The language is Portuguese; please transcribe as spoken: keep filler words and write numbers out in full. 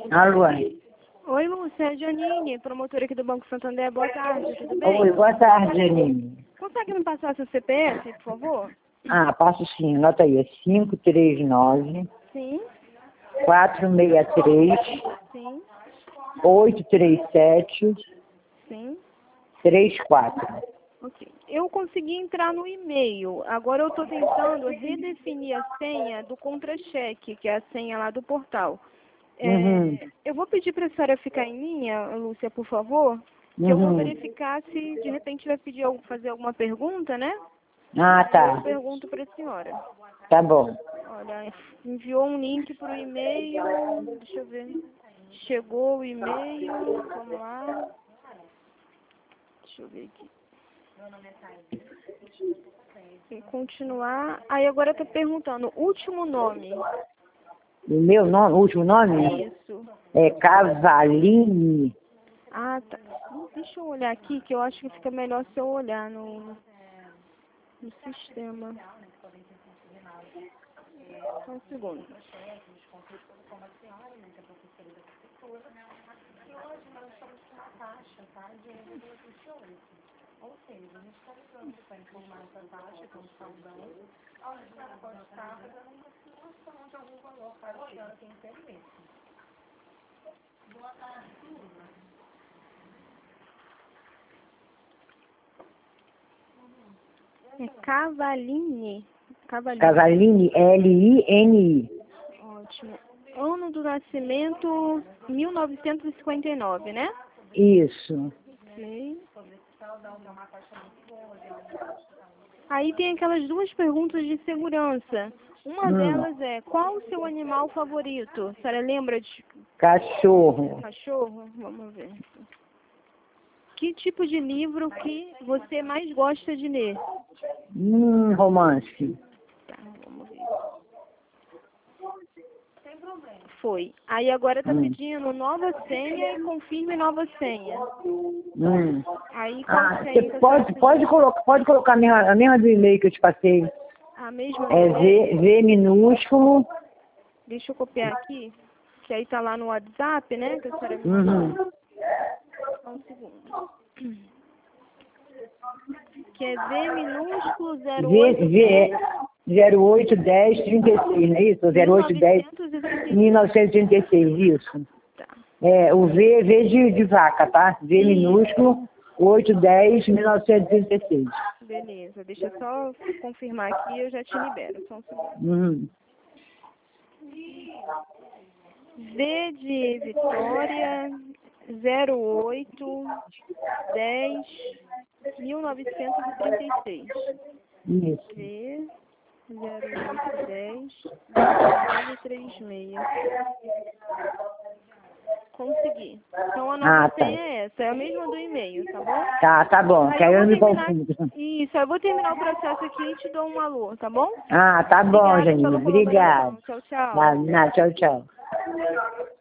Alô? Oi, Lúcia, é a Janine, promotora aqui do Banco Santander. Boa tarde, tudo bem? Oi, boa tarde, Janine. Consegue me passar seu C P F, por favor? Ah, passo sim, anota aí, é cinco três nove, Sim, quatro seis três, sim, oito três sete, sim. três quatro. Ok. Eu consegui entrar no e-mail. Agora eu estou tentando redefinir a senha do contra-cheque, que é a senha lá do portal. É, Uhum, eu vou pedir para a senhora ficar em linha, Lúcia, por favor, que eu vou uhum. verificar se de repente vai pedir al- fazer alguma pergunta, né? Ah, Aí eu tá, pergunto para a senhora. tá bom. Olha, enviou um link para o e-mail. Deixa eu ver. Chegou o e-mail. Vamos lá. Deixa eu ver aqui. Em continuar. Aí agora está perguntando. Último nome. O meu nome, o último nome Isso. é Cavaline. Ah, tá. Hum, Deixa eu olhar aqui, que eu acho que fica melhor se eu olhar no, no sistema. Só um segundo. É Cavaline. Cavaline. Cavaline, L I N I. Ótimo. Ano do nascimento, mil novecentos e cinquenta e nove, né? Isso. Ok. Aí tem aquelas duas perguntas de segurança. Uma Hum, delas é, qual o seu animal favorito? A senhora lembra de cachorro. cachorro? Vamos ver. Que tipo de livro que você mais gosta de ler? Hum, romance. Tá, vamos ver. Foi. Aí agora tá Hum, pedindo nova senha e confirme nova senha. hum. Aí qual Ah, você senha que a senhora pode, pode, colocar, pode colocar a mesma, a mesma do e-mail que eu te passei. A mesma do É e-mail? V, V minúsculo. Deixa eu copiar aqui, que aí tá lá no WhatsApp, né? Que a senhora me mandou. Uhum. Só um segundo. Que é V minúsculo zero V, oito V, dez zero oito dez trinta e seis, não é isso? mil zero oito dez novecentos e trinta e mil seis. novecentos e trinta e seis, isso. Tá. É, o V, V de, de vaca, tá? V Isso. minúsculo, oito dez mil novecentos e trinta e seis. Beleza. Deixa eu só confirmar aqui e eu já te libero. Só um segundo. Uhum. V de Vitória zero oito dez mil novecentos e trinta e seis. Isso. V zero oito dez nove três seis. Consegui. Então a nova Ah, tá. senha é essa, é a mesma do e-mail, tá bom? Tá, tá bom, que Aí aí eu eu vou não me terminar. confundo. Isso, eu vou terminar o processo aqui e te dou um alô, tá bom? Ah, tá bom, Obrigada Janine. pela Obrigado. colaboração. Tchau, tchau. Nada, nada, tchau, tchau.